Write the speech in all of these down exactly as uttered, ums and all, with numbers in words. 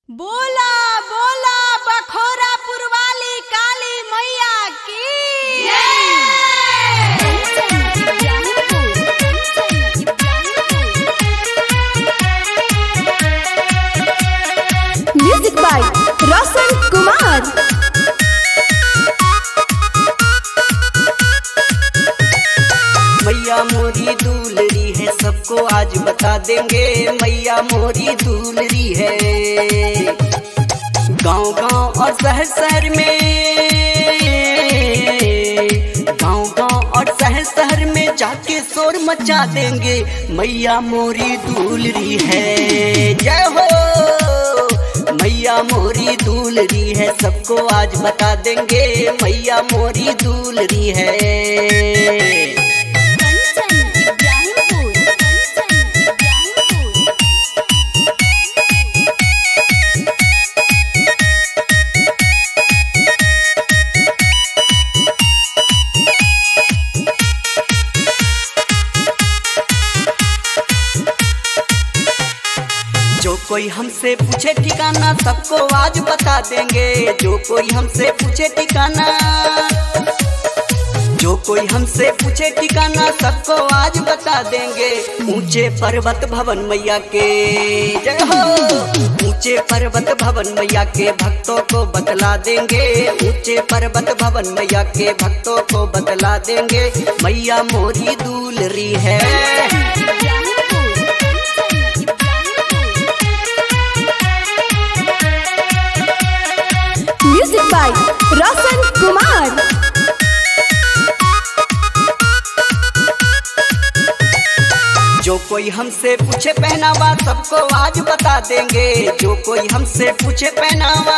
बोला बोला बखोरापुर वाली काली मैया की म्यूजिक बाय रोशन कुमार। मैया मोरी दूलरी है, सबको आज बता देंगे। मैया मोरी दूलरी है, गांव गांव और शहर शहर में, गांव गांव और शहर शहर में जाके शोर मचा देंगे। मैया मोरी दूलरी है, जय हो। मैया मोरी दूलरी है, सबको आज बता देंगे। मैया मोरी दूलरी है। जो कोई हमसे पूछे ठिकाना, सबको आज बता देंगे। जो कोई हमसे पूछे ठिकाना, जो कोई हमसे पूछे ठिकाना, सबको आज बता देंगे। ऊंचे पर्वत भवन मैया के, जय हो। ऊंचे पर्वत भवन मैया के भक्तों को बतला देंगे। ऊंचे पर्वत भवन मैया के भक्तों को बतला देंगे। मैया मोरी दूलरी है। Music by Roshan Kumar. जो कोई हमसे पूछे पहनावा, सबको आज बता देंगे। जो कोई हमसे पूछे पहनावा,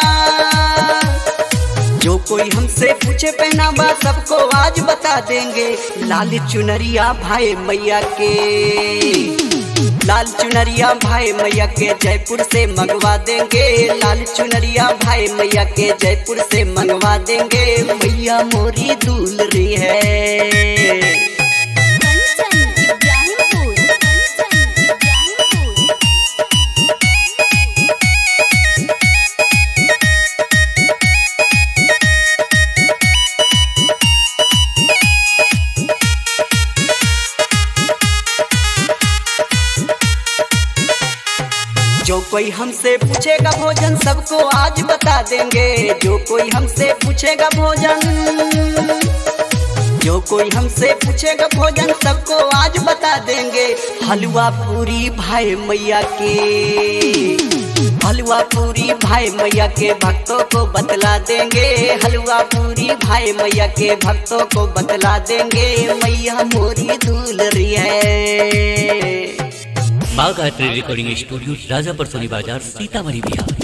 जो कोई हमसे पूछे पहनावा, सबको आज बता देंगे। लाल चुनरिया भाई मैया के, लाल चुनरिया भाई मैया के जयपुर से मंगवा देंगे। लाल चुनरिया भाई मैया के जयपुर से मंगवा देंगे। मैया मोरी दूलरी है। जो कोई हमसे पूछेगा भोजन, सबको आज बता देंगे। जो कोई हमसे पूछेगा भोजन, जो कोई हमसे पूछेगा भोजन, सबको आज बता देंगे। हलवा पूरी भाई मैया के, हलवा पूरी भाई मैया के भक्तों को बतला देंगे। हलवा पूरी भाई मैया के भक्तों को बतला देंगे। मैया मोरी दूलरी है। Bagh art recording studio, Rajapur Soni Bazar, Sitamarhi, Bihar.